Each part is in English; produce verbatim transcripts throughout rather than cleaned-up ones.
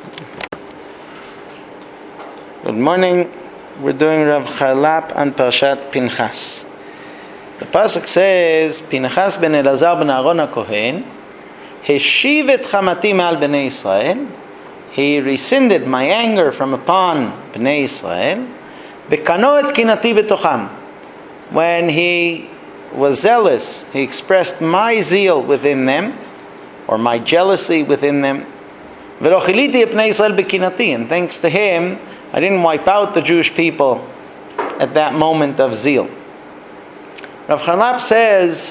Good morning. We're doing Rav Charlap on Parshat Pinchas. The pasuk says, Pinchas ben Elazar ben Aaron HaKohen Heshiv et chamati me'al bnei Israel. He rescinded my anger from upon bnei Israel. Bekano et kinati betocham. When he was zealous, he expressed my zeal within them, or my jealousy within them. V'lo chiliti et bnei Israel bekinati. And thanks to him, I didn't wipe out the Jewish people at that moment of zeal. Rav Charlap says,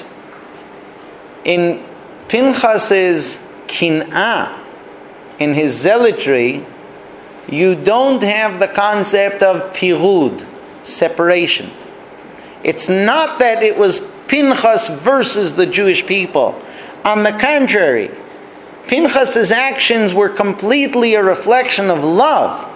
in Pinchas's kin'ah, in his zealotry, you don't have the concept of pirud, separation. It's not that it was Pinchas versus the Jewish people. On the contrary, Pinchas's actions were completely a reflection of love.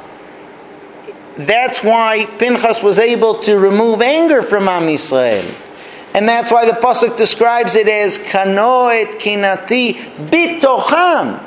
That's why Pinchas was able to remove anger from Am Yisrael. And that's why the pasuk describes it as Kano et kinati bitocham.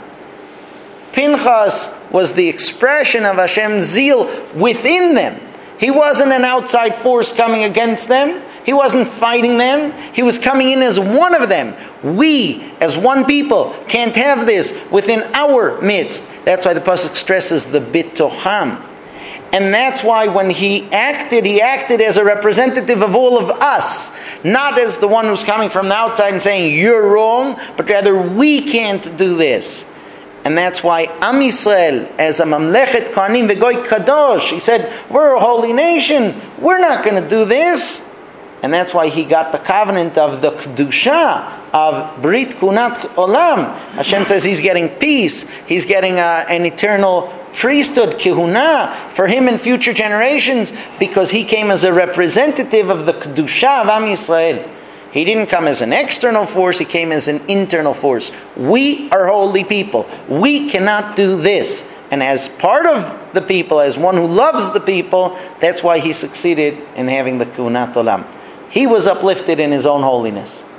Pinchas was the expression of Hashem's zeal within them. He wasn't an outside force coming against them. He wasn't fighting them. He was coming in as one of them. We, as one people, can't have this within our midst. That's why the pasuk stresses the bitocham. And that's why when he acted, he acted as a representative of all of us. Not as the one who's coming from the outside and saying, you're wrong, but rather we can't do this. And that's why Am Yisrael, as a Mamlechet Kohanim V'Goy Kadosh, he said, we're a holy nation, we're not going to do this. And that's why he got the covenant of the Kedusha, of Brit Kunat Olam. Hashem says he's getting peace, he's getting uh, an eternal priesthood, Kihuna, for him in future generations, because he came as a representative of the Kedusha of Am Yisrael. He didn't come as an external force, he came as an internal force. We are holy people. We cannot do this. And as part of the people, as one who loves the people, that's why he succeeded in having the Kihunat Olam. He was uplifted in his own holiness.